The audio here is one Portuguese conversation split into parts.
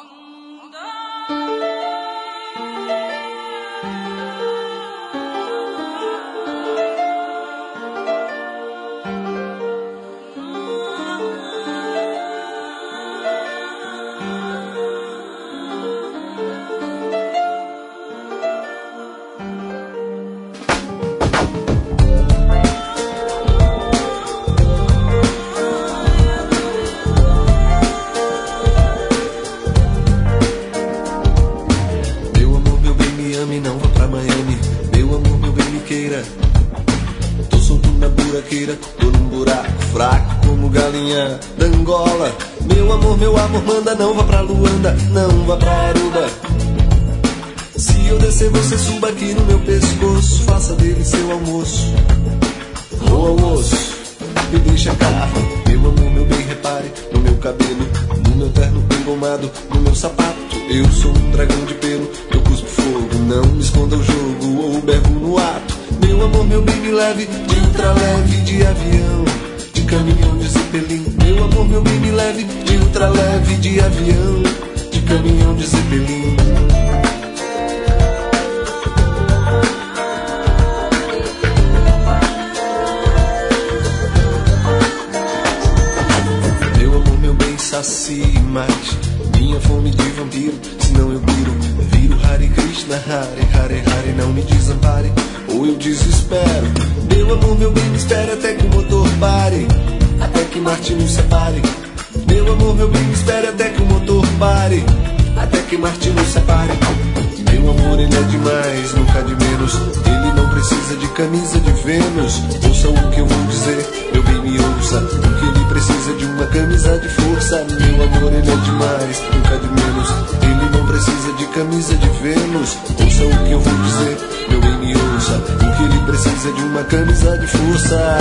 Tô solto na buraqueira, tô num buraco fraco como galinha da Angola. Meu amor, manda, não vá pra Luanda, não vá pra Aruba. Se eu descer, você suba aqui no meu pescoço, faça dele seu almoço. O almoço, me deixa carro. Meu amor, meu bem, repare no meu cabelo, no meu terno engomado, no meu sapato. Eu sou um dragão de pelo, eu cuspo fogo, não me esconda o jogo ou berro no ato. Meu amor, meu bem, me leve de ultraleve, de avião, de caminhão, de zeppelin. Meu amor, meu bem, me leve de ultraleve, de avião, de caminhão, de zeppelin. Meu amor, meu bem, sacie mais minha fome de vampiro, senão eu viro Hare Krishna, Hare Hare Hare, não me desampare ou eu desespero. Meu amor, meu bem, me espere até que o motor pare, até que Marte nos separe. Meu amor, meu bem, me espere até que o motor pare, até que Marte nos separe. Meu amor, ele é demais, nunca de menos. Ele não precisa de camisa de Vênus. Ouça o que eu vou dizer, meu bem, me ouça, porque ele precisa de uma camisa de força. Meu amor, ele é demais, nunca de menos. Ele não precisa de camisa de Vênus. Ouça o que eu vou dizer, meu bem, me ouça, porque ele precisa de uma camisa de força.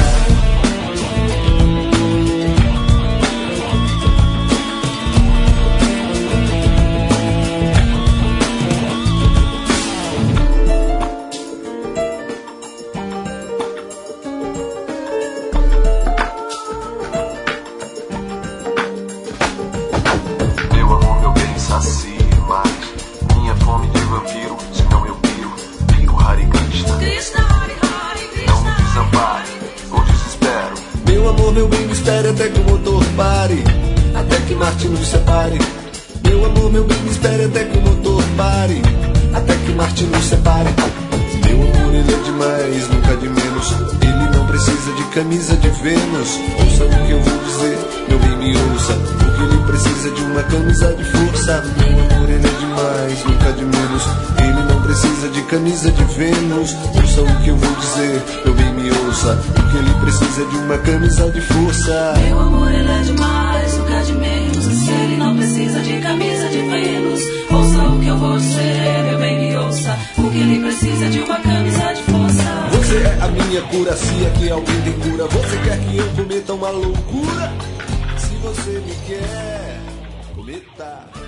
Minha fome de vampiro, senão eu viro Hare Krishna. Não me desampare ou desespero. Meu amor, meu bem, me espere até que o motor pare, até que Marte nos separe. Meu amor, meu bem, me espere até que o motor pare, até que Marte nos separe. Meu amor, ele é demais, nunca de menos. Ele não precisa de camisa de Vênus. Ouça o que eu vou dizer, meu bem, me ouça, porque ele precisa de uma camisa de força. Meu amor, ele é demais, nunca de menos. Ele não precisa de camisa de Vênus. Ouça o que eu vou dizer, meu bem, me ouça, porque ele precisa de uma camisa de força. Meu amor, ele é demais, nunca de menos. Ele não precisa de camisa de Vênus. Ouça o que eu vou dizer, meu bem, me ouça, porque ele precisa de uma camisa de força. Você é a minha cura, se aqui alguém tem cura. Você quer que eu cometa uma loucura? Se você me quer, cometa.